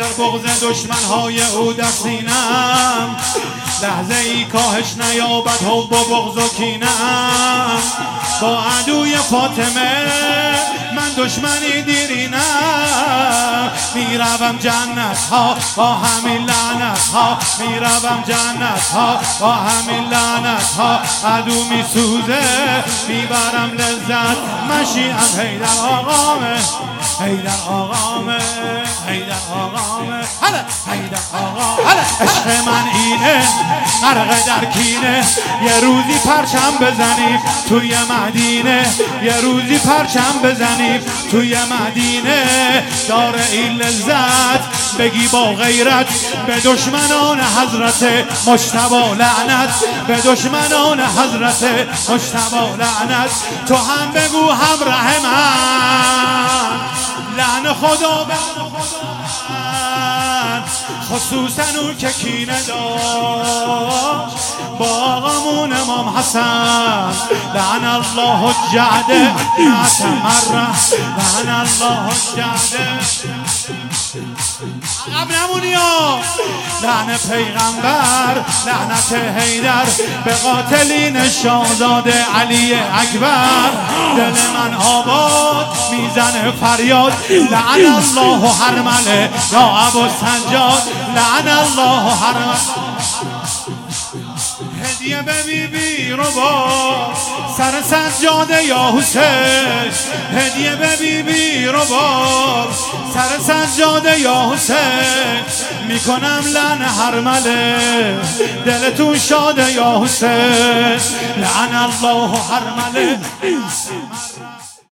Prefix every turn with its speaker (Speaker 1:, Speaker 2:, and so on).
Speaker 1: حیدر بغض دشمنهای او در سینم، لحظه ای کاهش نیابد حب و بغض و کینم. با عدوی فاطمه من دشمنی دیرینم، میروم جنت ها با همین لعنت ها، میروم جنت ها با همین لعنت ها. عدو میسوزه میبرم لذت، مشیعم حیدر آقامه، حیدر آقامه، حیدر آقامه، هلا حیدر آقا، هلا. عشق من اینه غرق در کینه، یه روزی پرچم بزنیم توی مدینه، یه روزی پرچم بزنیم توی مدینه. داره این لذت بگی با غیرت، به دشمنان حضرت مجتبی لعنت، به دشمنان حضرت مجتبی لعنت. تو هم بگو همراه من، لعن خدا بر من، خصوصا اون که کینه داشت با آقامون امام حسن. لعن الله الجعد اعتمره، لعن الله الجعد. عقب نمونی ها. لعن پیغمبر، لعنت حیدر به قاتلین شاهزاده علی اکبر. دل من آباد میزنه فریاد، لعن الله هرمله یا ابو سنجاد، لعن الله هرمله. هدیه به بیبی رو با سر سجاده یا حسین، هدیه به بیبی رو با سر سجاده یا حسین. میکنم لعن هرمله دلتون شاده یا حسین، لعن الله هرمله.